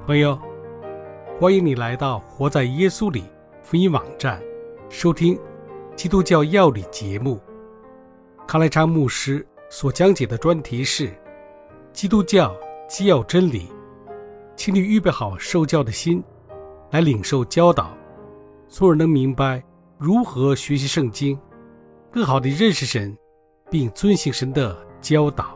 朋友，欢迎你来到活在耶稣里福音网站，收听基督教要理节目。康来昌牧师所讲解的专题是基督教基要真理，请你预备好受教的心，来领受教导，从而能明白如何学习圣经，更好地认识神，并遵行神的教导。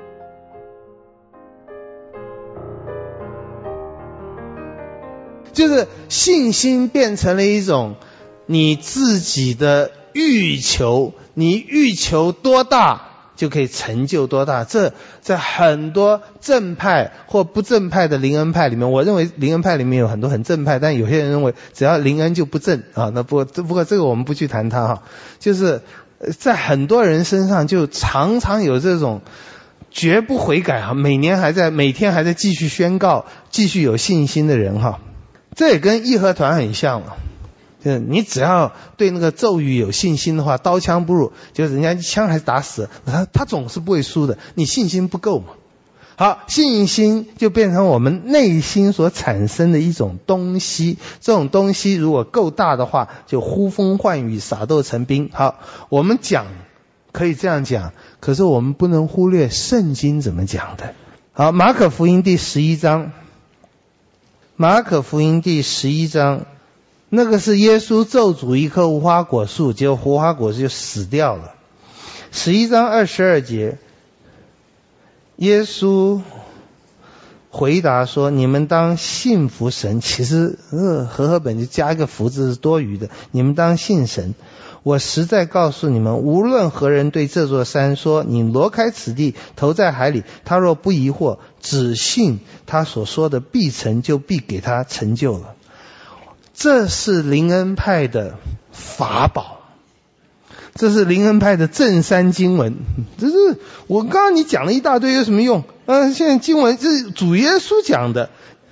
就是信心变成了一种你自己的欲求，你欲求多大就可以成就多大。这在很多正派或不正派的灵恩派里面，我认为灵恩派里面有很多很正派，但有些人认为只要灵恩就不正啊。那不过这个我们不去谈它哈。就是在很多人身上就常常有这种绝不悔改哈，每天还在继续宣告，继续有信心的人哈。这也跟义和团很像了，就是你只要对那个咒语有信心的话，刀枪不入，就是人家一枪还是打死他总是不会输的，你信心不够嘛。好，信心就变成我们内心所产生的一种东西，这种东西如果够大的话，就呼风唤雨，撒豆成兵。好，我们讲可以这样讲，可是我们不能忽略圣经怎么讲的。好，马可福音第11章，马可福音第11章，那个是耶稣咒诅一棵无花果树，结果无花果树就死掉了。11章22节，耶稣回答说，你们当信服神。其实和本就加一个福字是多余的，你们当信神。我实在告诉你们，无论何人对这座山说，你挪开此地，投在海里，他若不疑惑，只信他所说的必成就，必给他成就了。这是灵恩派的法宝，这是灵恩派的正山经文。这是我刚刚你讲了一大堆有什么用？现在经文是主耶稣讲的。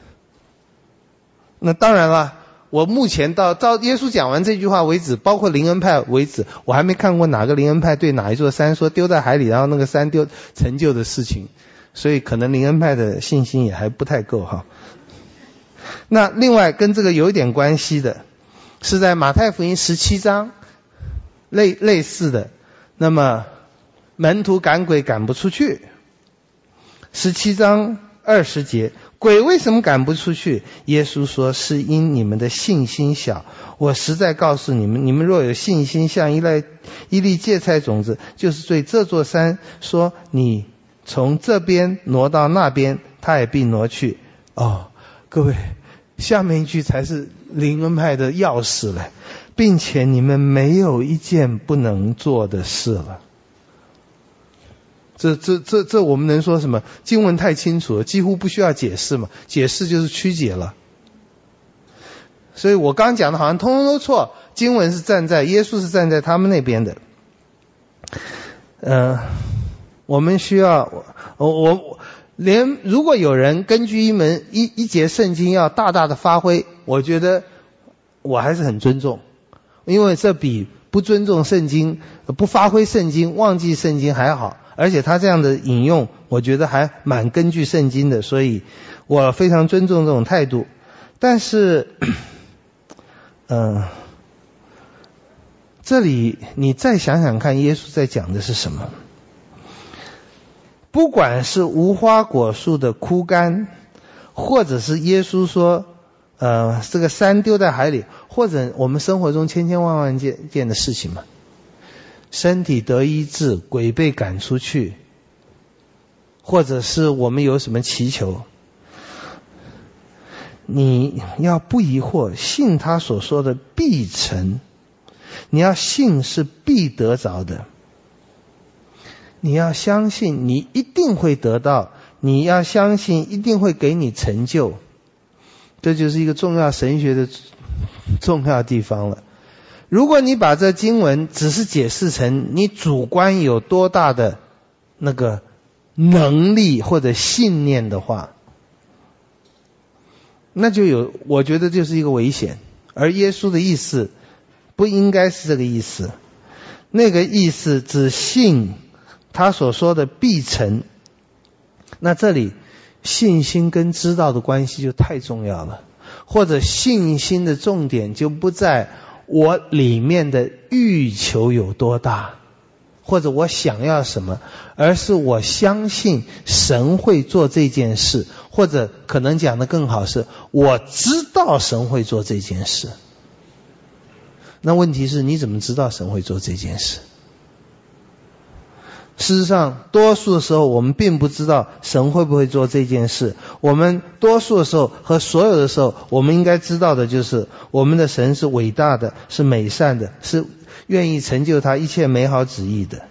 那当然了，我目前到耶稣讲完这句话为止，包括灵恩派为止，我还没看过哪个灵恩派对哪一座山说丢在海里，然后那个山丢成就的事情，所以可能灵恩派的信心也还不太够哈。那另外跟这个有一点关系的是在马太福音17章类似的，那么门徒赶鬼赶不出去。17章20节，鬼为什么赶不出去？耶稣说，是因你们的信心小。我实在告诉你们，你们若有信心像一粒芥菜种子，就是对这座山说，你从这边挪到那边，它也必挪去。各位，下面一句才是灵恩派的钥匙了，并且你们没有一件不能做的事了。这我们能说什么？经文太清楚了，几乎不需要解释嘛，解释就是曲解了。所以我刚讲的好像通通都错，经文是耶稣是站在他们那边的。我们需要如果有人根据一节圣经要大大的发挥，我觉得我还是很尊重，因为这比不尊重圣经、不发挥圣经、忘记圣经还好。而且他这样的引用，我觉得还蛮根据圣经的，所以我非常尊重这种态度。但是这里你再想想看，耶稣在讲的是什么？不管是无花果树的枯干，或者是耶稣说这个山丢在海里，或者我们生活中千千万万件的事情嘛，身体得医治，鬼被赶出去，或者是我们有什么祈求，你要不疑惑，信他所说的必成。你要信是必得着的，你要相信你一定会得到，你要相信一定会给你成就。这就是一个重要神学的重要地方了。如果你把这经文只是解释成你主观有多大的那个能力或者信念的话，那就我觉得就是一个危险。而耶稣的意思不应该是这个意思，那个意思只信他所说的必成。那这里信心跟知道的关系就太重要了，或者信心的重点就不在我里面的欲求有多大，或者我想要什么，而是我相信神会做这件事，或者可能讲得更好是我知道神会做这件事。那问题是你怎么知道神会做这件事？事实上多数的时候我们并不知道神会不会做这件事，我们多数的时候和所有的时候，我们应该知道的就是我们的神是伟大的，是美善的，是愿意成就他一切美好旨意的。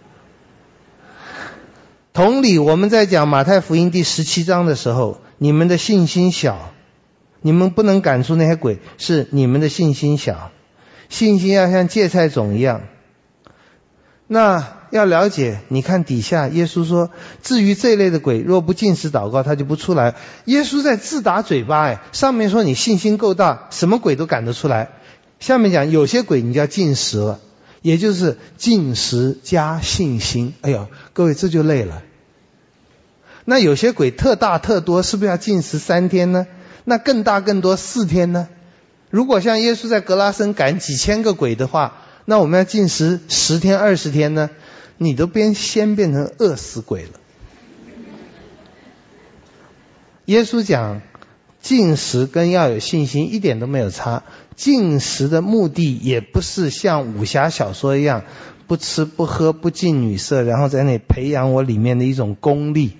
同理，我们在讲马太福音第17章的时候，你们的信心小，你们不能赶出那些鬼，是你们的信心小，信心要像芥菜种一样。那要了解，你看底下耶稣说，至于这类的鬼，若不禁食祷告，他就不出来。耶稣在自打嘴巴，上面说你信心够大，什么鬼都赶得出来。下面讲有些鬼你就要禁食了，也就是禁食加信心。哎呦，各位这就累了。那有些鬼特大特多，是不是要禁食3天呢？那更大更多4天呢？如果像耶稣在格拉森赶几千个鬼的话，那我们要禁食10天20天呢？你都先变成饿死鬼了。耶稣讲禁食跟要有信心一点都没有差，禁食的目的也不是像武侠小说一样不吃不喝不近女色，然后在那里培养我里面的一种功力。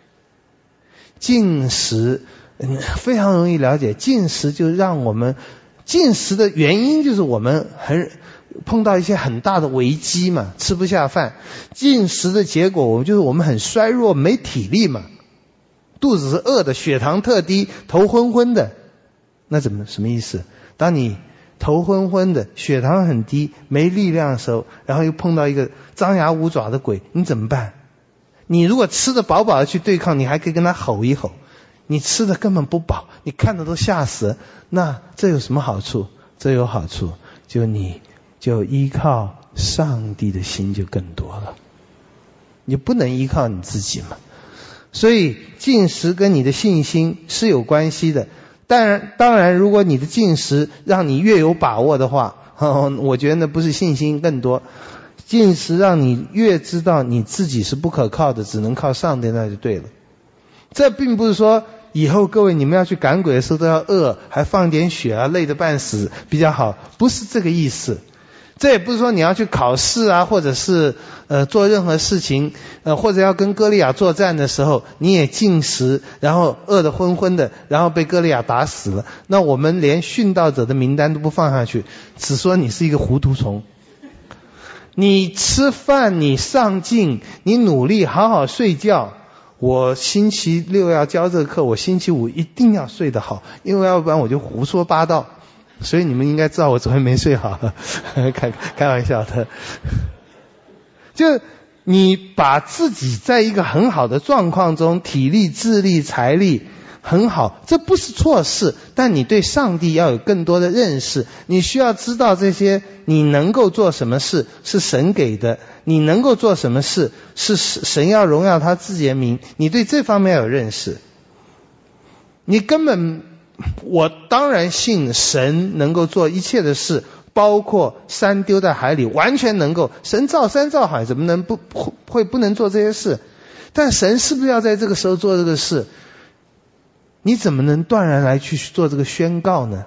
禁食非常容易了解，禁食就让我们，禁食的原因就是我们碰到一些很大的危机嘛，吃不下饭。禁食的结果就是我们很衰弱，没体力嘛，肚子是饿的，血糖特低，头昏昏的。那什么意思？当你头昏昏的，血糖很低，没力量的时候，然后又碰到一个张牙舞爪的鬼，你怎么办？你如果吃得饱饱的去对抗，你还可以跟他吼一吼。你吃的根本不饱，你看的都吓死了。那这有什么好处？这有好处，你就依靠上帝的心就更多了。你不能依靠你自己嘛。所以禁食跟你的信心是有关系的。当然如果你的禁食让你越有把握的话，我觉得那不是信心更多。禁食让你越知道你自己是不可靠的，只能靠上帝，那就对了。这并不是说以后各位你们要去赶鬼的时候都要饿，还放点血啊，累得半死比较好，不是这个意思。这也不是说你要去考试啊，或者是做任何事情或者要跟歌利亚作战的时候你也禁食，然后饿得昏昏的，然后被歌利亚打死了，那我们连殉道者的名单都不放下去，只说你是一个糊涂虫。你吃饭，你上进，你努力好好睡觉。我星期6要教这个课，我星期5一定要睡得好，因为要不然我就胡说八道。所以你们应该知道我昨天没睡好，开玩笑的。就你把自己在一个很好的状况中，体力、智力、财力很好，这不是错事，但你对上帝要有更多的认识。你需要知道这些，你能够做什么事是神给的，你能够做什么事是神要荣耀他自己的名，你对这方面有认识。你根本，我当然信神能够做一切的事，包括山丢在海里，完全能够。神造山造海，怎么能不能做这些事？但神是不是要在这个时候做这个事？你怎么能断然来去做这个宣告呢？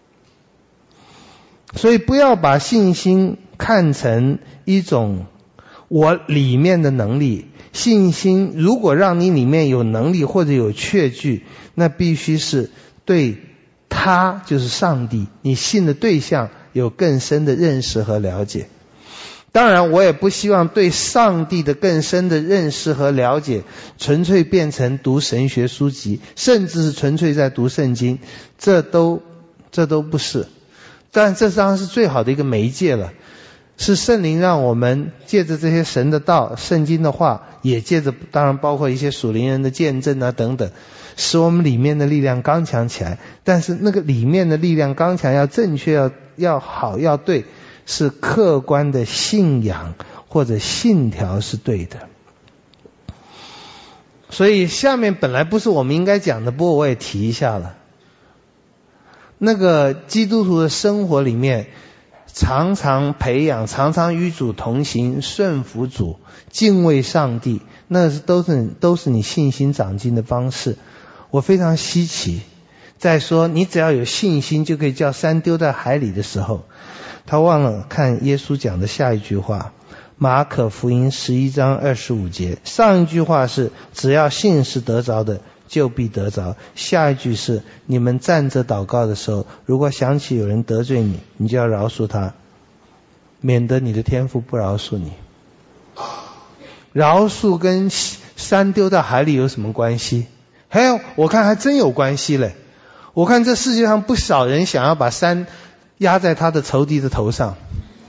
所以不要把信心看成一种我里面的能力。信心如果让你里面有能力或者有确据，那必须是对他，就是上帝，你信的对象有更深的认识和了解。当然我也不希望对上帝的更深的认识和了解纯粹变成读神学书籍，甚至是纯粹在读圣经，这都不是。但这当然是最好的一个媒介了，是圣灵让我们借着这些神的道、圣经的话，也借着当然包括一些属灵人的见证啊等等，使我们里面的力量刚强起来。但是那个里面的力量刚强要正确，要好，要对，是客观的信仰或者信条是对的。 所以下面本来不是我们应该讲的，不过我也提一下了。那个基督徒的生活里面，常常培养，常常与主同行，顺服主，敬畏上帝，那都是你信心长进的方式。我非常稀奇。再说你只要有信心就可以叫山丢在海里的时候，他忘了看耶稣讲的下一句话，马可福音11章25节。上一句话是只要信是得着的就必得着，下一句是你们站着祷告的时候，如果想起有人得罪你，你就要饶恕他，免得你的天父不饶恕你。饶恕跟山丢到海里有什么关系？我看还真有关系嘞。我看这世界上不少人想要把山压在他的仇敌的头上，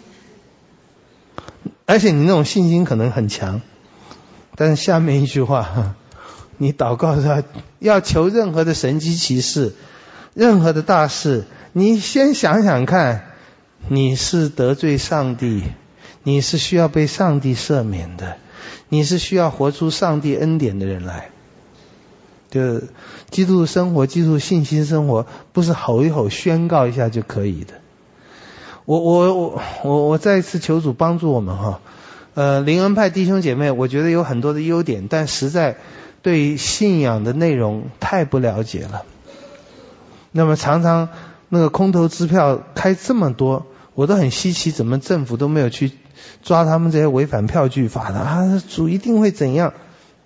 而且你那种信心可能很强，但是下面一句话，你祷告他要求任何的神迹奇事，任何的大事，你先想想看，你是得罪上帝，你是需要被上帝赦免的，你是需要活出上帝恩典的人来。就基督生活，基督信心生活，不是吼一吼宣告一下就可以的。我再一次求主帮助我们哈。灵恩派弟兄姐妹，我觉得有很多的优点，但实在对信仰的内容太不了解了。那么常常那个空头支票开这么多，我都很稀奇，怎么政府都没有去抓他们这些违反票据法的啊？主一定会怎样？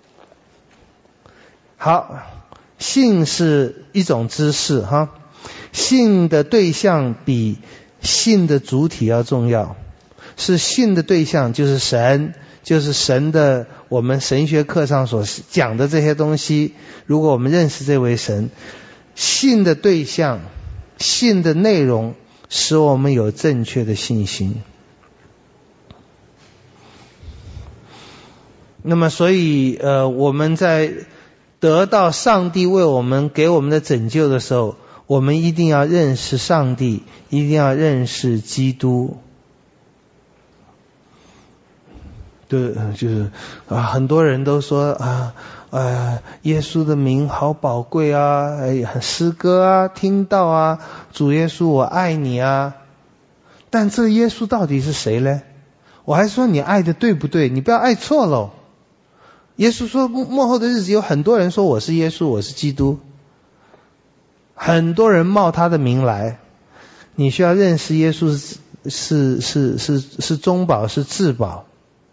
好，信是一种知识哈，信的对象比信的主体要重要。是信的对象就是神，就是神的我们神学课上所讲的这些东西。如果我们认识这位神，信的对象，信的内容使我们有正确的信心。那么所以我们在得到上帝为我们给我们的拯救的时候，我们一定要认识上帝，一定要认识基督。对，就是很多人都说耶稣的名好宝贵啊，诗歌啊，听到啊，主耶稣我爱你啊。但这耶稣到底是谁呢？我还说你爱的对不对？你不要爱错了。耶稣说末后的日子有很多人说我是耶稣，我是基督，很多人冒他的名来。你需要认识耶稣是中保，是至宝。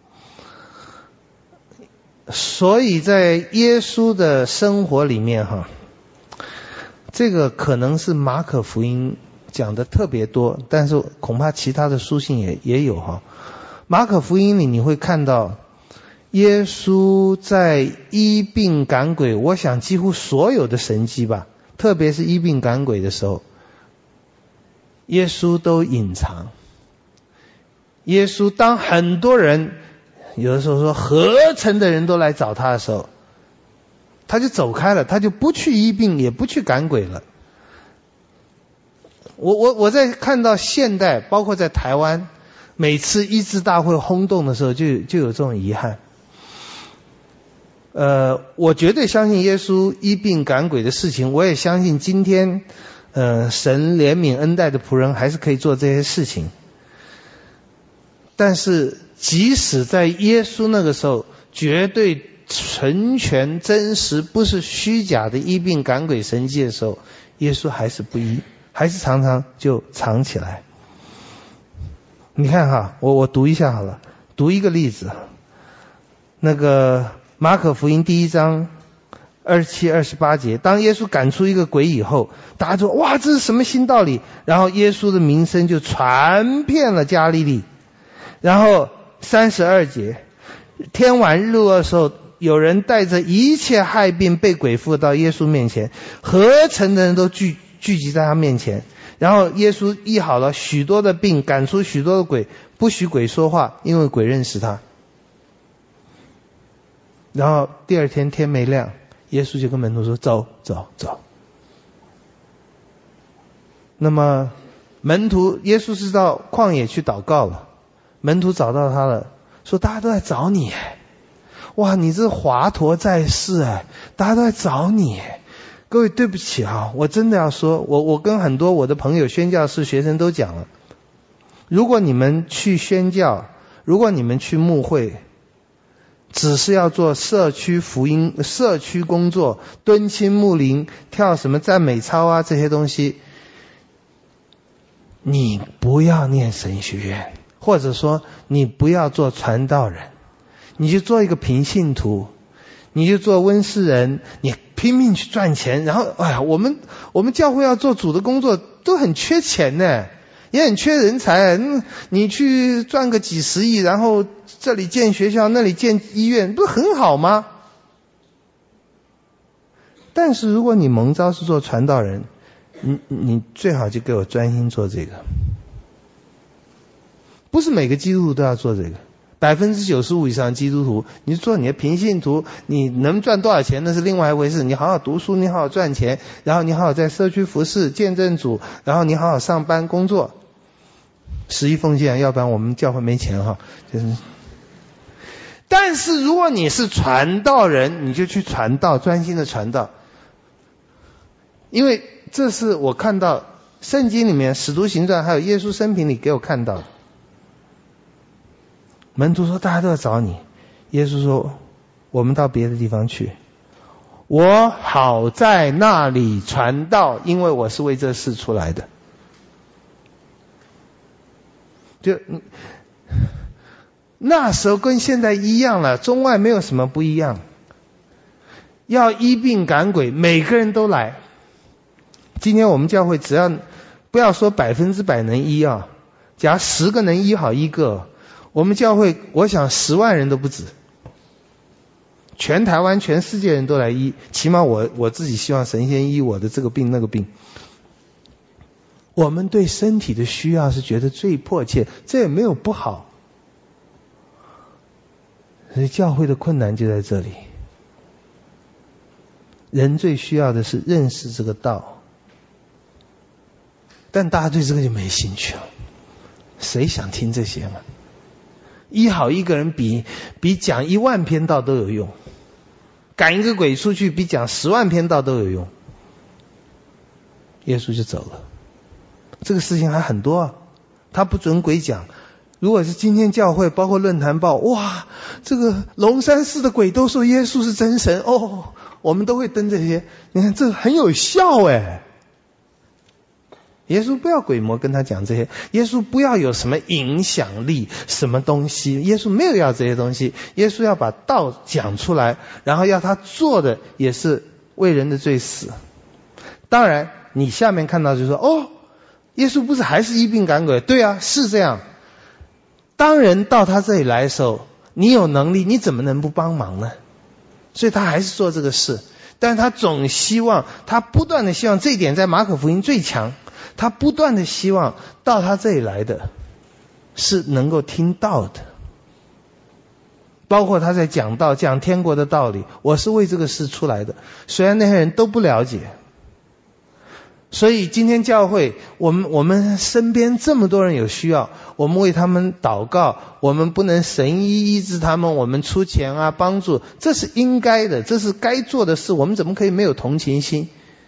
所以在耶稣的生活里面这个可能是马可福音讲的特别多，但是恐怕其他的书信也有马可福音里你会看到耶稣在医病赶鬼，我想几乎所有的神迹吧，特别是医病赶鬼的时候，耶稣都隐藏。耶稣当很多人有的时候说合城的人都来找他的时候，他就走开了，他就不去医病，也不去赶鬼了。我在看到现代，包括在台湾，每次医治大会轰动的时候，就有这种遗憾。我绝对相信耶稣医病赶鬼的事情，我也相信今天神怜悯恩待的仆人还是可以做这些事情。但是即使在耶稣那个时候，绝对纯全真实，不是虚假的医病赶鬼神迹的时候，耶稣还是不医，还是常常就藏起来。你看我读一下好了，读一个例子。那个马可福音第1章27、28节，当耶稣赶出一个鬼以后，大家说哇，这是什么新道理？然后耶稣的名声就传遍了加利利。然后32节，天晚日落的时候，有人带着一切害病被鬼附到耶稣面前，合城的人都聚集在他面前。然后耶稣医好了许多的病，赶出许多的鬼，不许鬼说话，因为鬼认识他。然后第二天天没亮，耶稣就跟门徒说走。那么耶稣是到旷野去祷告了，门徒找到他了，说大家都在找你， 哇，你这华佗在世哎，大家都在找你。各位对不起啊，我真的要说，我跟很多我的朋友宣教士学生都讲了，如果你们去宣教，如果你们去牧会，只是要做社区福音、社区工作，敦亲睦邻，跳什么赞美操啊这些东西，你不要念神学院，或者说你不要做传道人，你就做一个平信徒，你就做温室人，你拼命去赚钱。然后哎呀，我们教会要做主的工作都很缺钱呢，也很缺人才。你去赚个几十亿，然后这里建学校，那里建医院，不是很好吗？但是如果你蒙召是做传道人，你最好就给我专心做这个。不是每个基督徒都要做这个，95%以上基督徒，你做你的平信徒，你能赚多少钱那是另外一回事。你好好读书，你好好赚钱，然后你好好在社区服侍、见证主，然后你好好上班工作，11奉献，要不然我们教会没钱哈。但是如果你是传道人，你就去传道，专心的传道。因为这是我看到圣经里面使徒行传还有耶稣生平里给我看到的。门徒说大家都要找你，耶稣说我们到别的地方去，我好在那里传道，因为我是为这事出来的。就那时候跟现在一样了，中外没有什么不一样。要医病赶鬼，每个人都来。今天我们教会只要不要说100%能医啊，假如10个能医好1个，我们教会我想10万人都不止，全台湾全世界人都来医，起码我自己希望神仙医我的这个病那个病。我们对身体的需要是觉得最迫切，这也没有不好。所以教会的困难就在这里，人最需要的是认识这个道，但大家对这个就没兴趣了，谁想听这些嘛？医好一个人比讲1万篇道都有用，赶一个鬼出去比讲10万篇道都有用。耶稣就走了，这个事情还很多啊，他不准鬼讲。如果是今天教会包括论坛报，哇，这个龙山寺的鬼都说耶稣是真神哦，我们都会登这些，你看这很有效哎。耶稣不要鬼魔跟他讲这些，耶稣不要有什么影响力什么东西，耶稣没有要这些东西，耶稣要把道讲出来，然后要他做的也是为人的罪死。当然你下面看到就说，哦，耶稣不是还是医病赶鬼？对啊，是这样。当人到他这里来的时候，你有能力，你怎么能不帮忙呢？所以他还是做这个事，但是他总希望，他不断的希望，这一点在马可福音最强，他不断的希望到他这里来的是能够听道的，包括他在讲道，讲天国的道理，我是为这个事出来的，虽然那些人都不了解。所以今天教会，我们身边这么多人有需要，我们为他们祷告，我们不能神医治他们，我们出钱啊帮助，这是应该的，这是该做的事，我们怎么可以没有同情心？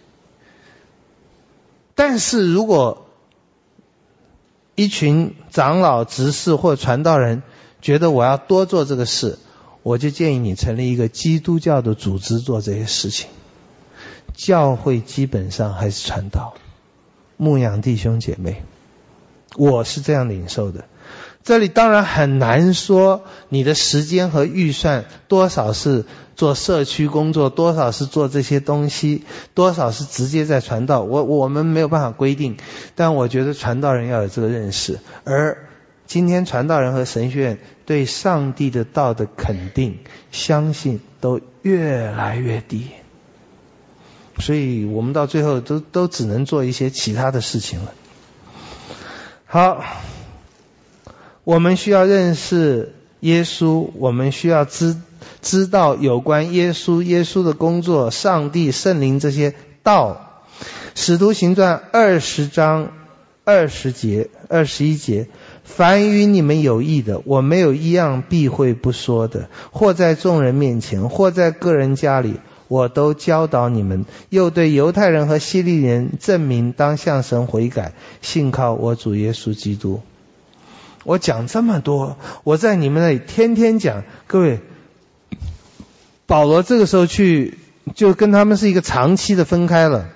但是如果一群长老执事或传道人觉得我要多做这个事，我就建议你成立一个基督教的组织做这些事情。教会基本上还是传道，牧养弟兄姐妹，我是这样领受的。这里当然很难说你的时间和预算多少是做社区工作，多少是做这些东西，多少是直接在传道，我们没有办法规定，但我觉得传道人要有这个认识。而今天传道人和神学院对上帝的道的肯定相信都越来越低，所以我们到最后都只能做一些其他的事情了。好，我们需要认识耶稣，我们需要知道有关耶稣的工作，上帝圣灵这些道。使徒行传20章20节21节， 凡与你们有益的，我没有一样避讳不说的，或在众人面前，或在个人家里，我都教导你们，又对犹太人和希利人证明当向神悔改，信靠我主耶稣基督。我讲这么多，我在你们那里天天讲，各位，保罗这个时候去就跟他们是一个长期的分开了。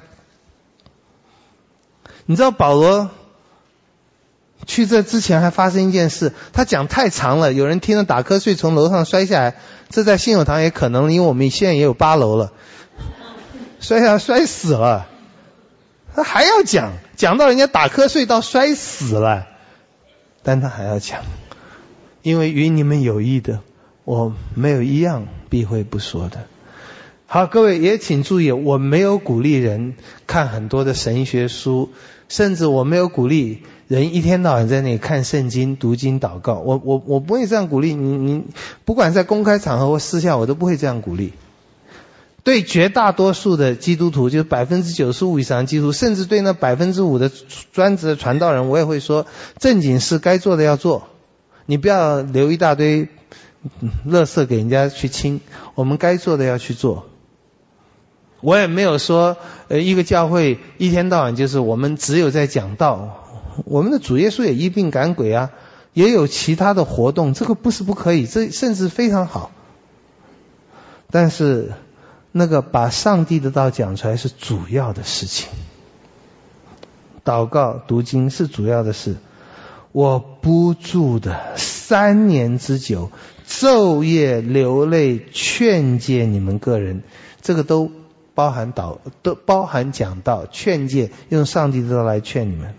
你知道保罗去这之前还发生一件事，他讲太长了，有人听了打瞌睡从楼上摔下来，这在信友堂也可能，因为我们现在也有8楼了，摔下来摔死了，他还要讲到人家打瞌睡到摔死了，但他还要讲，因为与你们有益的，我没有一样避讳不说的。好，各位也请注意，我没有鼓励人看很多的神学书，甚至我没有鼓励人一天到晚在那里看圣经、读经、祷告。我不会这样鼓励你，不管在公开场合或私下，我都不会这样鼓励。对绝大多数的基督徒，就是95%以上的基督徒，甚至对那5%的专职的传道人，我也会说，正经事该做的要做，你不要留一大堆垃圾给人家去清，我们该做的要去做。我也没有说一个教会一天到晚就是我们只有在讲道，我们的主耶稣也医病赶鬼啊，也有其他的活动，这个不是不可以，这甚至非常好。但是那个把上帝的道讲出来是主要的事情，祷告读经是主要的事。我不住的3年之久，昼夜流泪劝诫你们个人，这个都包含讲道、劝诫，用上帝的道来劝你们。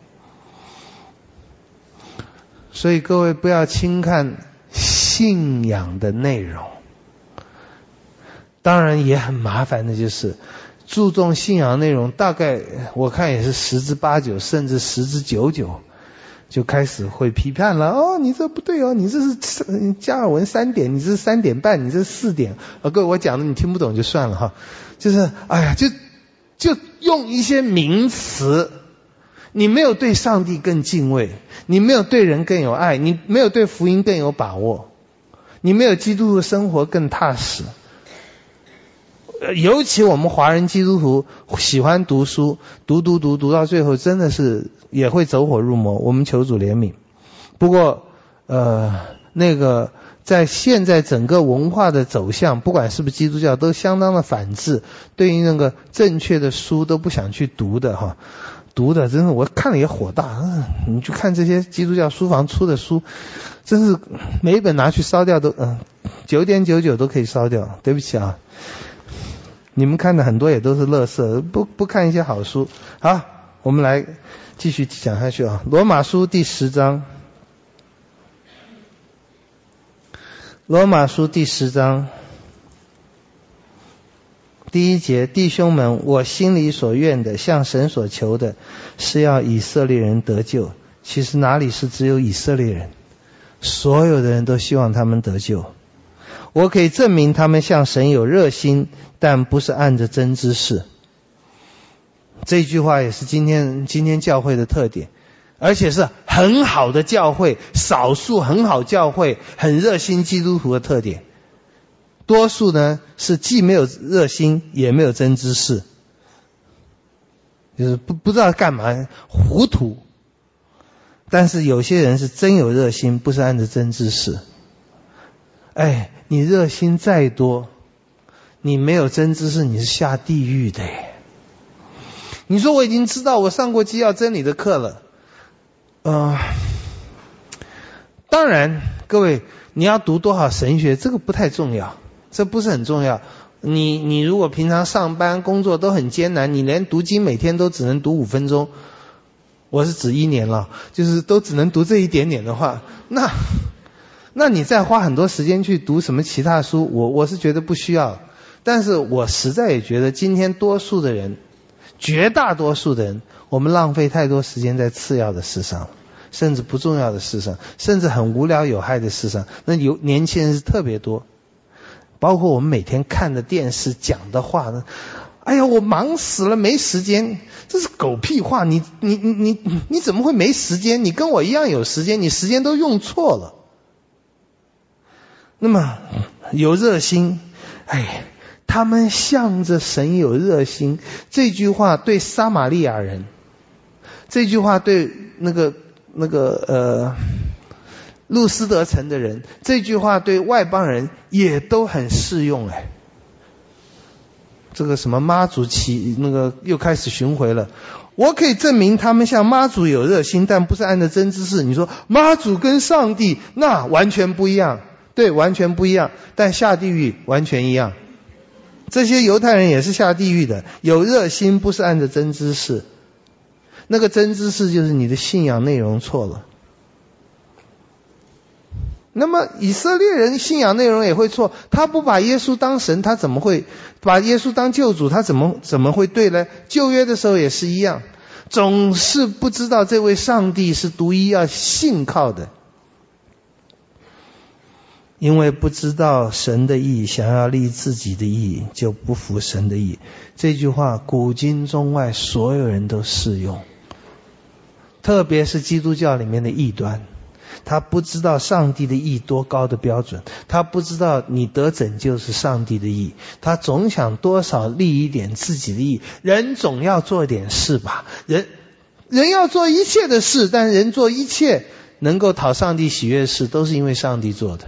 所以各位不要轻看信仰的内容。当然也很麻烦的就是注重信仰内容，大概我看也是10之8九，甚至10之9九就开始会批判了。哦，你这不对哦，你这是加尔文3点，你这是3点半，你这是4点。各位我讲的你听不懂就算了哈，就是哎呀，就用一些名词，你没有对上帝更敬畏，你没有对人更有爱，你没有对福音更有把握，你没有基督的生活更踏实。尤其我们华人基督徒喜欢读书，读到最后真的是也会走火入魔，我们求主怜悯。不过那个在现在整个文化的走向，不管是不是基督教，都相当的反智，对于那个正确的书都不想去读的哈，读的真是我看了也火大。你去看这些基督教书房出的书，真是每一本拿去烧掉都9.99都可以烧掉，对不起啊，你们看的很多也都是垃圾，不看一些好书。好，我们来继续讲下去啊。罗马书第10章，罗马书第10章第1节，弟兄们，我心里所愿的，向神所求的，是要以色列人得救。其实哪里是只有以色列人，所有的人都希望他们得救。我可以证明他们向神有热心，但不是按着真知识。这句话也是今天教会的特点，而且是很好的教会，少数很好教会很热心基督徒的特点。多数呢是既没有热心也没有真知识，就是不知道干嘛，糊涂。但是有些人是真有热心，不是按着真知识。哎，你热心再多，你没有真知识，你是下地狱的耶。你说我已经知道，我上过基要真理的课了。当然各位，你要读多少神学这个不太重要，这不是很重要。你如果平常上班工作都很艰难，你连读经每天都只能读5分钟，我是指1年了，就是都只能读这一点点的话，那你再花很多时间去读什么其他书，我是觉得不需要。但是我实在也觉得今天多数的人，绝大多数的人，我们浪费太多时间在次要的事上，甚至不重要的事上，甚至很无聊有害的事上。那年轻人是特别多，包括我们每天看的电视讲的话呢， 哎呀，我忙死了，没时间。这是狗屁话，你怎么会没时间？你跟我一样有时间，你时间都用错了。那么有热心，他们向着神有热心，这句话对撒玛利亚人，这句话对路斯德城的人，这句话对外邦人也都很适用。这个什么妈祖又开始巡回了。我可以证明他们向妈祖有热心，但不是按照真知识。你说妈祖跟上帝那完全不一样，对，完全不一样，但下地狱完全一样。这些犹太人也是下地狱的，有热心不是按照真知识，那个真知识就是你的信仰内容错了。那么以色列人信仰内容也会错，他不把耶稣当神，他怎么会把耶稣当救主？他怎么会对呢？旧约的时候也是一样，总是不知道这位上帝是独一要信靠的，因为不知道神的义，想要立自己的义，就不服神的义。这句话古今中外所有人都适用，特别是基督教里面的异端。他不知道上帝的义多高的标准，他不知道你得拯救是上帝的义，他总想多少立一点自己的义。人总要做点事吧，人要做一切的事，但人做一切能够讨上帝喜悦的事，都是因为上帝做的。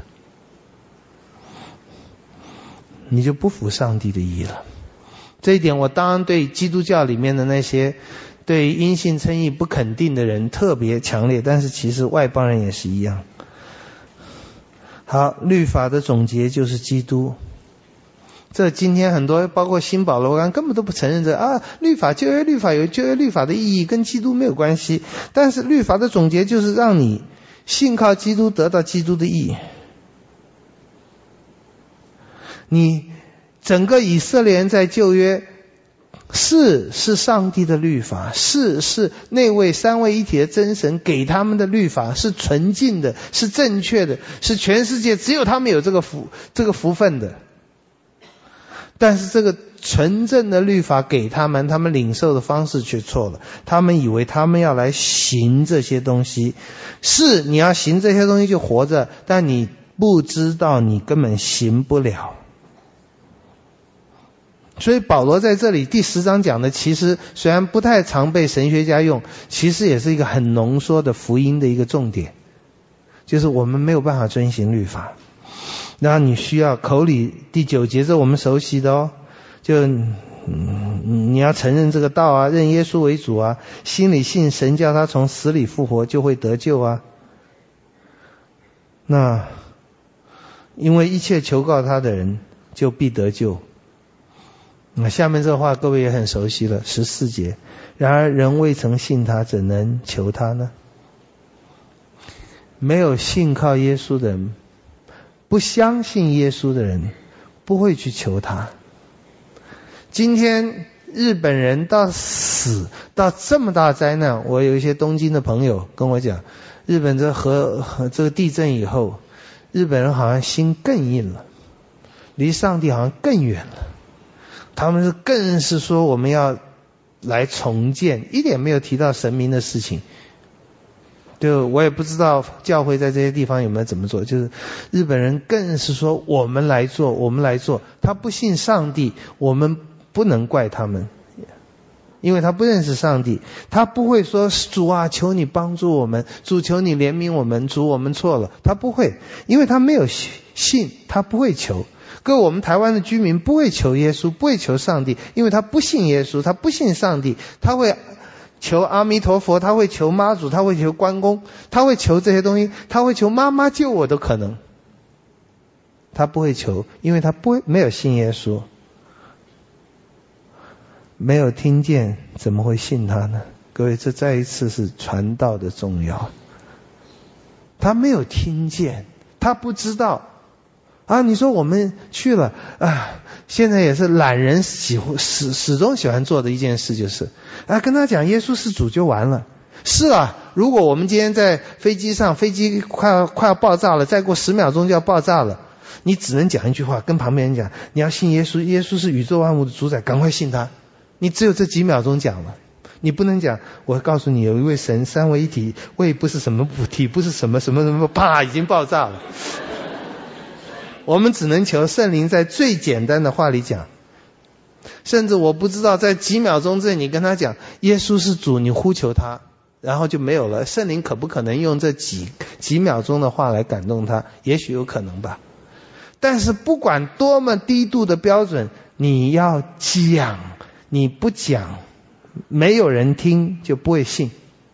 你就不服上帝的义了。这一点我当然对基督教里面的那些对因信称义不肯定的人特别强烈，但是其实外邦人也是一样。好，律法的总结就是基督。这今天很多包括新保罗根本都不承认律法，旧约律法有旧约律法的意义，跟基督没有关系。但是律法的总结就是让你信靠基督，得到基督的义。你整个以色列人在旧约是上帝的律法，是那位三位一体的真神给他们的律法，是纯净的，是正确的，是全世界只有他们有这个福分的。但是这个纯正的律法给他们领受的方式却错了。他们以为他们要来行这些东西，是你要行这些东西就活着，但你不知道你根本行不了。所以保罗在这里第10章讲的，其实虽然不太常被神学家用，其实也是一个很浓缩的福音的一个重点，就是我们没有办法遵行律法，然后你需要口里第9节是我们熟悉的就你要承认这个道啊，认耶稣为主啊，心里信神叫他从死里复活，就会得救啊。那因为一切求告他的人就必得救。那下面这话各位也很熟悉了，14节，然而人未曾信他，怎能求他呢？没有信靠耶稣的人，不相信耶稣的人，不会去求他。今天日本人到死到这么大灾难，我有一些东京的朋友跟我讲，日本这个地震以后，日本人好像心更硬了，离上帝好像更远了。他们更是说我们要来重建，一点没有提到神明的事情。就我也不知道教会在这些地方有没有怎么做，就是日本人更是说我们来做，我们来做。他不信上帝，我们不能怪他们，因为他不认识上帝，他不会说主啊，求你帮助我们，主求你怜悯我们，主我们错了，他不会，因为他没有信，他不会求。各位我们台湾的居民不会求耶稣，不会求上帝，因为他不信耶稣，他不信上帝，他会求阿弥陀佛，他会求妈祖，他会求关公，他会求这些东西，他会求妈妈救我都可能，他不会求，因为他没有信耶稣，没有听见怎么会信他呢？各位，这再一次是传道的重要。他没有听见，他不知道你说我们去了现在也是懒人始终喜欢做的一件事，就是跟他讲耶稣是主就完了。是如果我们今天在飞机上，飞机快要爆炸了，再过10秒钟就要爆炸了， 你只能讲一句话，跟旁边人讲，你要信耶稣，耶稣是宇宙万物的主宰，赶快信他。你只有这几秒钟讲了，你不能讲，我告诉你有一位神，三位一体，位不是什么体不是什么什么什么，啪，已经爆炸了。我们只能求圣灵在最简单的话里讲，甚至我不知道在几秒钟之内你跟他讲耶稣是主，你呼求他，然后就没有了。圣灵可不可能用这几秒钟的话来感动他？也许有可能吧。但是不管多么低度的标准，你要讲，你不讲，没有人听就不会信。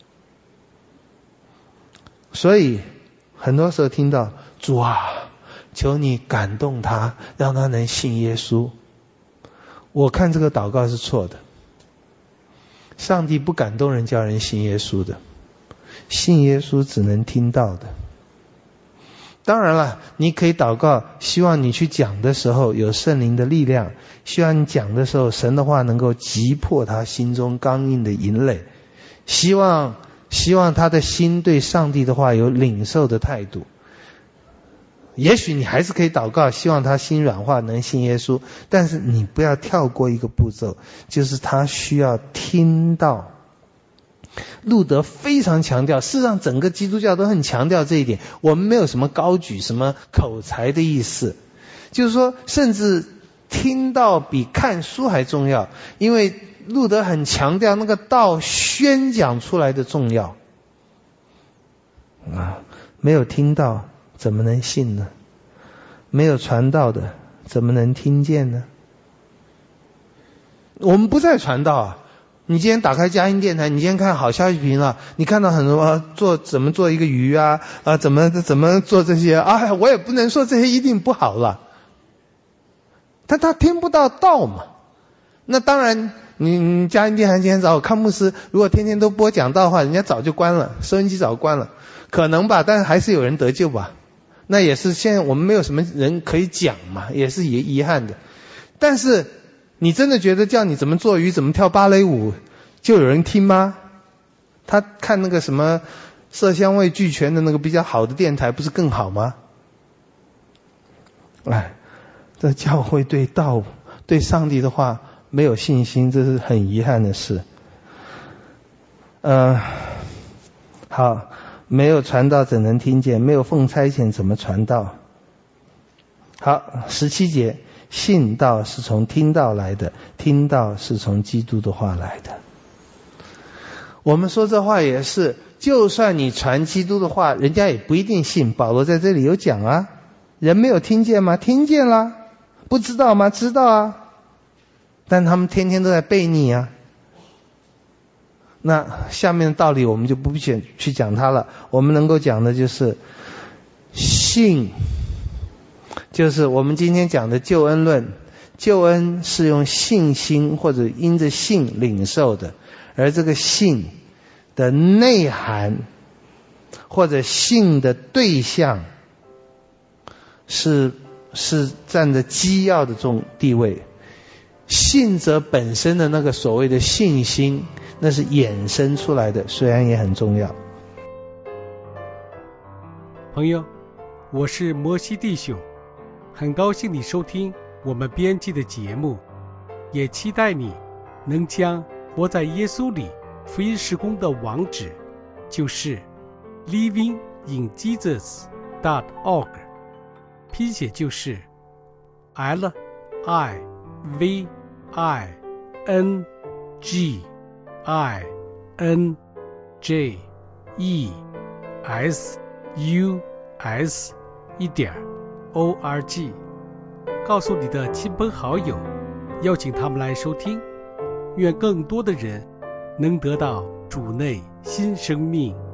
所以很多时候听到主啊，求你感动他，让他能信耶稣。我看这个祷告是错的。上帝不感动人叫人信耶稣的，信耶稣只能听到的。当然了，你可以祷告，希望你去讲的时候有圣灵的力量，希望你讲的时候神的话能够击破他心中刚硬的营垒，希望他的心对上帝的话有领受的态度。也许你还是可以祷告，希望他心软化能信耶稣，但是你不要跳过一个步骤，就是他需要听到。路德非常强调，事实上整个基督教都很强调这一点，我们没有什么高举什么口才的意思，就是说甚至听到比看书还重要，因为路德很强调那个道宣讲出来的重要没有听到怎么能信呢？没有传道的怎么能听见呢？我们不再传道啊！你今天打开佳音电台，你今天看好消息频了，你看到很多怎么做一个鱼啊，怎么做这些啊，我也不能说这些一定不好了，但他听不到道嘛。那当然，你佳音电台今天找我康牧师，如果天天都播讲道的话，人家早就关了，收音机早关了，可能吧，但是还是有人得救吧。那也是现在我们没有什么人可以讲嘛，也是遗憾的。但是你真的觉得叫你怎么做鱼怎么跳芭蕾舞就有人听吗？他看那个什么色香味俱全的那个比较好的电台不是更好吗？这教会对道对上帝的话没有信心，这是很遗憾的事。好，没有传道怎能听见？没有奉差遣怎么传道？好，17节，信道是从听道来的，听道是从基督的话来的。我们说这话也是，就算你传基督的话，人家也不一定信。保罗在这里有讲啊，人没有听见吗？听见了。不知道吗？知道啊。但他们天天都在悖逆啊。那下面的道理我们就不必去讲它了，我们能够讲的就是信，就是我们今天讲的救恩论。救恩是用信心或者因着信领受的，而这个信的内涵或者信的对象是占着基要的地位。信者本身的那个所谓的信心，那是衍生出来的，虽然也很重要。 朋友，我是摩西弟兄，很高兴你收听我们编辑的节目，也期待你能将活在耶稣里福音事工的网址，就是 livinginjesus.org， 拼写就是 livinginjesus.org， 告诉你的亲朋好友，邀请他们来收听，愿更多的人能得到主内新生命。